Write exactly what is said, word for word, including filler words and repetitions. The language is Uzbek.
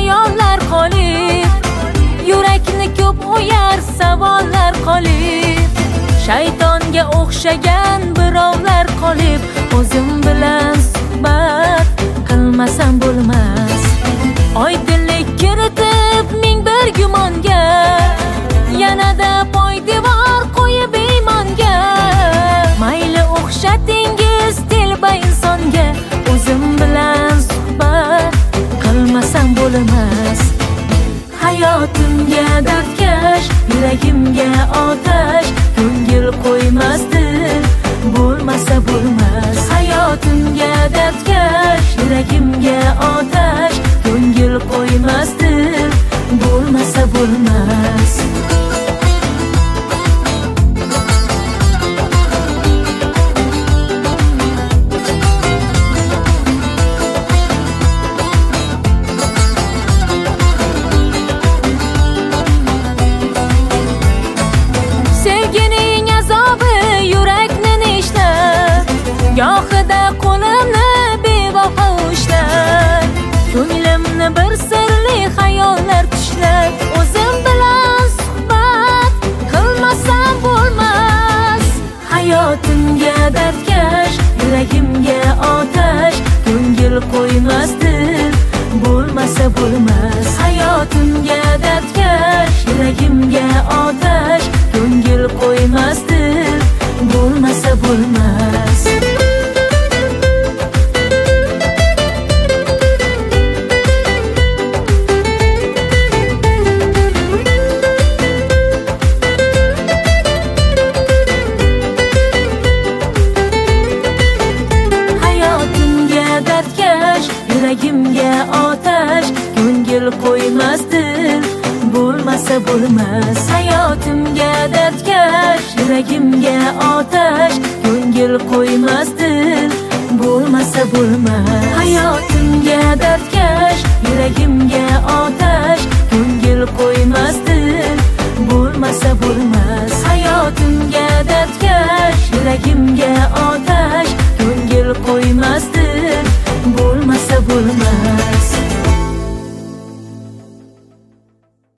xayollar qolib, yurakni ko'p o'yar savollar qolib, shaytonga o'xshagan birovlar qolib, o'zim bilan suhbat qilmasam bo'lmas. Oydinlik kiritib ming bir gumonga, yanada poydevor qo'yib iymonga. Mayli o'xshatingiz telba insonga, o'zim bilan suhbat qilmasam bo'lmas. Hayotimga dardkash, yuragimga otash, ko'ngil qo'ymasdir, bo'lmasa bo'lmas. Hayotimga dardkash, yuragimga otash, ko'ngil qo'ymasdir, bo'lmasa bo'lmas. Sevgining azobi yurakni nishlar, gohida qo'limni bevafo ushlar, ko'nglimni bir sirli xayollar tushlar, o'zim bilan suhbat qilmasam bo'lmas. Hayotimga dardkash, yuragimga otash, ko'ngil qo'ymasdir, bo'lmasa bo'lmas. Hayotimga dardkash, yuragimga otash, ko'ngil qo'ymasdir, bo'lmasa bo'lmas. Hayotimga dardkash, yuragimga otash, ko'ngil qo'ymasdir, bo'lmasa bo'lmas. Hayotimga dardkash, yuragimga otash, ko'ngil qo'ymasdir, bo'lmasa bo'lmas. Hayotimga dard